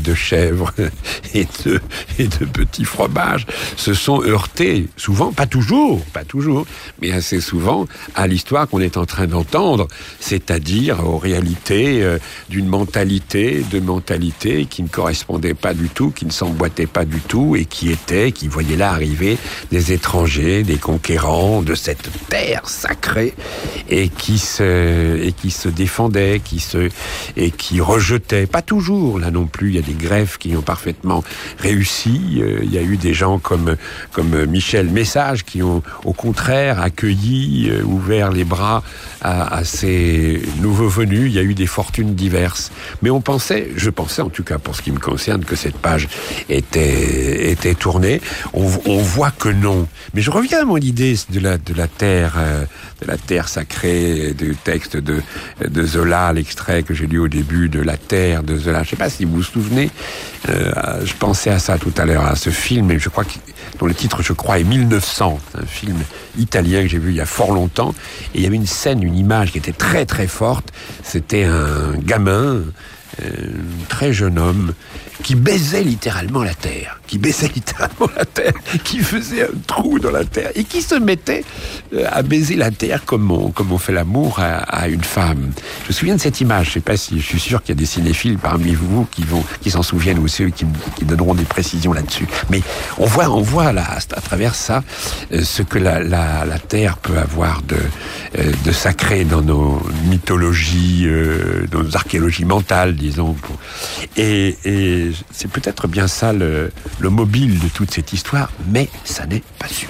de chèvre et de petits fromages se sont heurtés, souvent, pas toujours, mais assez souvent, à l'histoire qu'on est en train d'entendre, c'est-à-dire aux réalités d'une mentalité qui ne correspondait pas du tout, qui ne s'emboîtait pas du tout, et qui voyait là arriver des étrangers, des conquérants de cette terre sacrée, et qui se défendaient, et qui rejetaient. Pas toujours, là non plus. Il y a des greffes qui ont parfaitement réussi. Il y a eu des gens comme Michel Message qui ont, au contraire, accueilli, ouvert les bras à ces nouveaux venus. Il y a eu des fortunes diverses. Mais je pensais en tout cas pour ce qui me concerne, que cette page était tournée. On voit que non. Mais je reviens à mon idée de la terre sacrée, du texte de Zola, l'extrait que j'ai lu au début de La Terre de Zola. Je ne sais pas si vous vous souvenez. Je pensais à ça tout à l'heure, à ce film, et dont le titre, je crois, est 1900. C'est un film italien que j'ai vu il y a fort longtemps. Et il y avait une scène, une image qui était très très forte. C'était un gamin, très jeune homme, qui baisait littéralement la terre, qui faisait un trou dans la terre, et qui se mettait à baiser la terre comme on fait l'amour à une femme. Je me souviens de cette image. Je suis sûr qu'il y a des cinéphiles parmi vous qui s'en souviennent, ou ceux qui donneront des précisions là-dessus. Mais on voit là, à travers ça, ce que la terre peut avoir de sacré dans nos mythologies, dans nos archéologies mentales, disons. Et c'est peut-être bien ça le mobile de toute cette histoire, mais ça n'est pas sûr.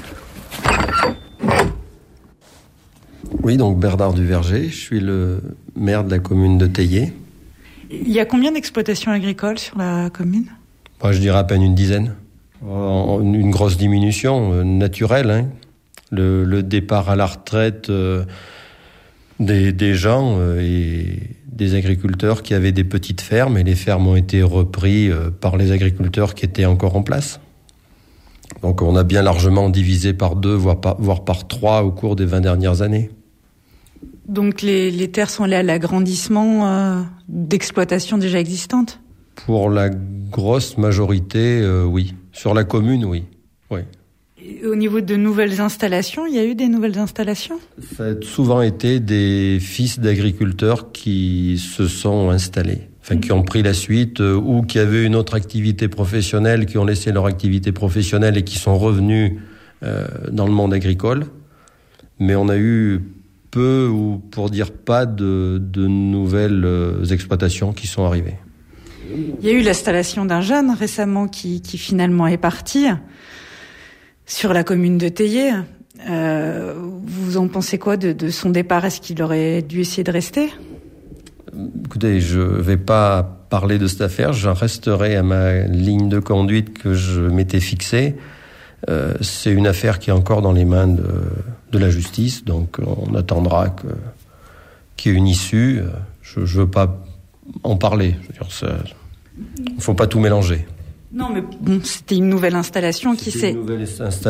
Oui, donc Bernard Duverger, je suis le maire de la commune de Theillé. Il y a combien d'exploitations agricoles sur la commune ? Je dirais à peine une dizaine. Une grosse diminution naturelle, hein. Le départ à la retraite des gens et des agriculteurs qui avaient des petites fermes, et les fermes ont été reprises par les agriculteurs qui étaient encore en place. Donc on a bien largement divisé par 2, voire par 3 au cours des 20 dernières années. Donc les terres sont allées à l'agrandissement d'exploitations déjà existantes ? Pour la grosse majorité, oui. Sur la commune, oui. Et au niveau de nouvelles installations, il y a eu des nouvelles installations ? Ça a souvent été des fils d'agriculteurs qui se sont installés, qui ont pris la suite, ou qui avaient une autre activité professionnelle, qui ont laissé leur activité professionnelle et qui sont revenus dans le monde agricole. Mais on a eu peu, ou pour dire pas, de nouvelles exploitations qui sont arrivées. Il y a eu l'installation d'un jeune récemment qui finalement est parti sur la commune de Theillé. Vous en pensez quoi de son départ ? Est-ce qu'il aurait dû essayer de rester ? Écoutez, je vais pas parler de cette affaire. J'en resterai à ma ligne de conduite que je m'étais fixée. C'est une affaire qui est encore dans les mains de la justice, donc on attendra qu'il y ait une issue. Je veux pas en parler. Je veux dire, il faut pas tout mélanger. Non, mais bon, c'était une nouvelle installation C'était une nouvelle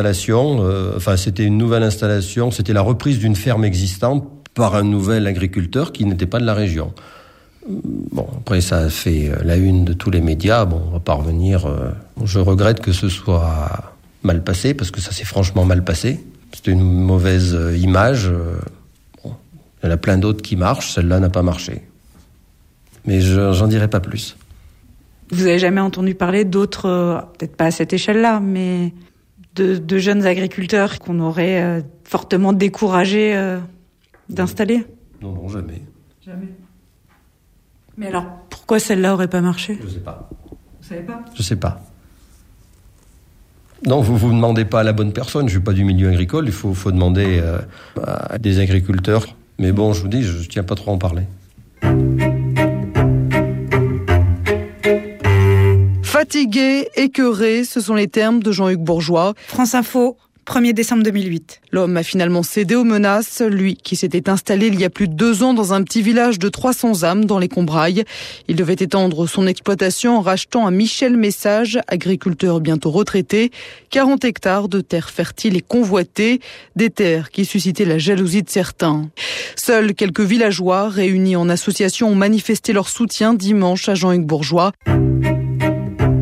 installation. C'était la reprise d'une ferme existante par un nouvel agriculteur qui n'était pas de la région. Bon, après, ça a fait la une de tous les médias. Bon, on va pas revenir. Je regrette que ce soit mal passé, parce que ça s'est franchement mal passé. C'était une mauvaise image. Bon, il y en a plein d'autres qui marchent. Celle-là n'a pas marché. Mais j'en dirai pas plus. Vous avez jamais entendu parler d'autres, peut-être pas à cette échelle-là, mais de jeunes agriculteurs qu'on aurait fortement découragés d'installer ? Non, jamais. Jamais. Mais alors, pourquoi celle-là aurait pas marché ? Je sais pas. Vous savez pas ? Je sais pas. Non, vous demandez pas à la bonne personne. Je suis pas du milieu agricole. Il faut demander à des agriculteurs. Mais bon, je vous dis, je tiens pas trop à en parler. Fatigué, écœuré, ce sont les termes de Jean-Hugues Bourgeois. France Info, 1er décembre 2008. L'homme a finalement cédé aux menaces, lui qui s'était installé il y a plus de 2 ans dans un petit village de 300 âmes dans les Combrailles. Il devait étendre son exploitation en rachetant à Michel Message, agriculteur bientôt retraité, 40 hectares de terres fertiles et convoitées, des terres qui suscitaient la jalousie de certains. Seuls quelques villageois réunis en association ont manifesté leur soutien dimanche à Jean-Hugues Bourgeois.